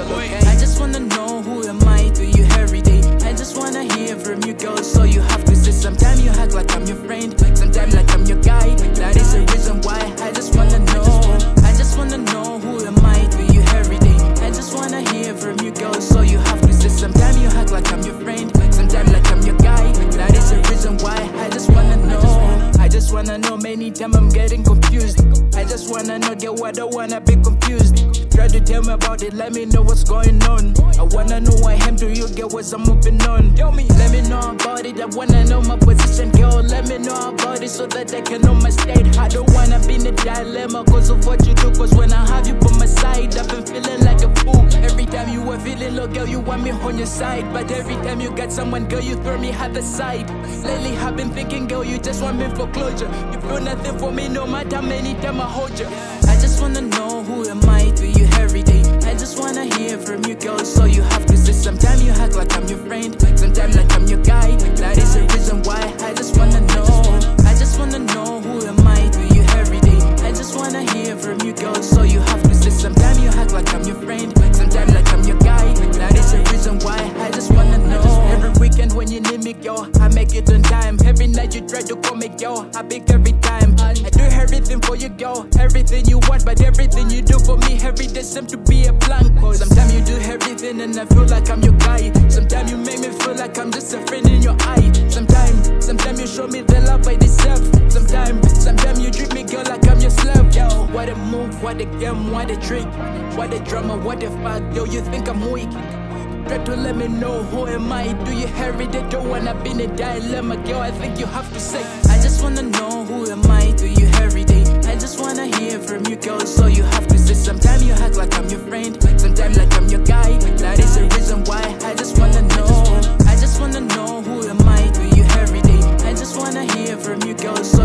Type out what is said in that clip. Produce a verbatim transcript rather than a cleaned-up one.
I just wanna know who am I to you every day. I just wanna hear from you, girl, so you have to say. Sometimes you act like I'm your friend, sometimes like I'm your guy. That is the reason why I just wanna know. I just wanna know who am I to you every day. I just wanna hear from you, girl, so you have to say. Sometimes you act like I'm your friend, sometimes like I'm your guy. That is the reason why I just wanna know. I just wanna know, many times I'm getting confused. I just wanna know, girl, I don't wanna be confused. Try to tell me about it, let me know what's going on. I wanna know why I am to you, girl, what's I'm moving on. Tell me, let me know about it, I wanna know my position, girl. Let me know about it so that I can know my state. I don't wanna be in a dilemma cause of what you do. Cause when I have you by my side, I've been feeling like a fool. Every time you were feeling low, girl, you want me on your side. But every time you got someone, girl, you throw me at the side. Lately I've been thinking, girl, you just want me for closure. You feel nothing for me no matter how many times I hold you. I just wanna know who am I to you every day. I just wanna hear from you, girl, so you have to say. Sometimes you act like I'm your friend, sometimes like I'm your guy. That is the reason why I just wanna know. I just wanna know who am I to you every day. I just wanna hear from you, girl, so you have to say. Sometimes you act like I'm your friend, sometimes like I'm your guy. That is the reason why I just wanna know. Every weekend when you need me, girl, I make it on time. Every night you try to call me, girl, I pick every time. I do everything for you, girl, everything you want. But everything you do for me every day seems to be a blank. Sometimes you do everything and I feel like I'm your guy. Sometimes you make me feel like I'm just a friend in your eye. Sometimes, sometimes you show me the love I deserve. Sometimes, sometimes you treat me, girl, like I'm your slave. Yo, what a move, what a game, what a trick, what a drama, what a fuck. Yo, you think I'm weak? Try to let me know who am I. Do you every day? Don't wanna be in a dilemma, girl. I think you have to say. I just wanna know who am I to you every day. I just wanna hear from you, girl, so you have to say. Sometimes you act like I'm your friend, sometimes like I'm your guy. That is the reason why I just wanna know. I just wanna know who am I to you every day. I just wanna hear from you, girl. So